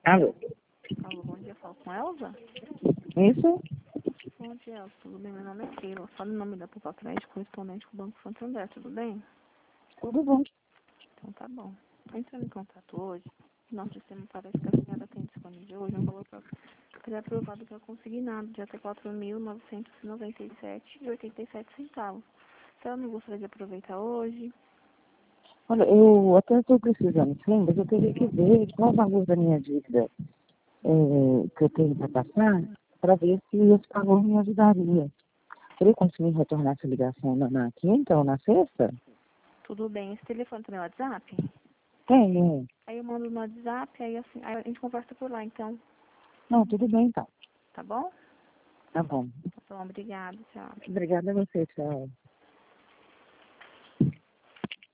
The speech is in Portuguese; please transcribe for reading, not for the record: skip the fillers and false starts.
Alô? Alô, bom dia, falo com Elza? Isso? Bom dia, Elza, tudo bem? Meu nome é Keila, falo em nome da Poupa Crédito, correspondente com o Banco Santander, tudo bem? Tudo bom. Então tá bom. Tô entrando em contato hoje, nosso sistema parece que a senhora tem disponível hoje um valor pré-aprovado para consignado de até R$ 4.997,87. Então eu não gostaria de aproveitar hoje. Olha, eu até estou precisando, sim, mas eu teria que ver qual o valor da minha dívida que eu tenho para passar, para ver se esse valor me ajudaria. Seria conseguir retornar essa ligação na quinta ou na sexta? Tudo bem, esse telefone também é WhatsApp? Tenho. Aí eu mando no WhatsApp, aí assim, aí a gente conversa por lá, então, Não, tudo bem então. tá bom? Tá bom. Tá bom, obrigada, tchau. Obrigada a você, tchau.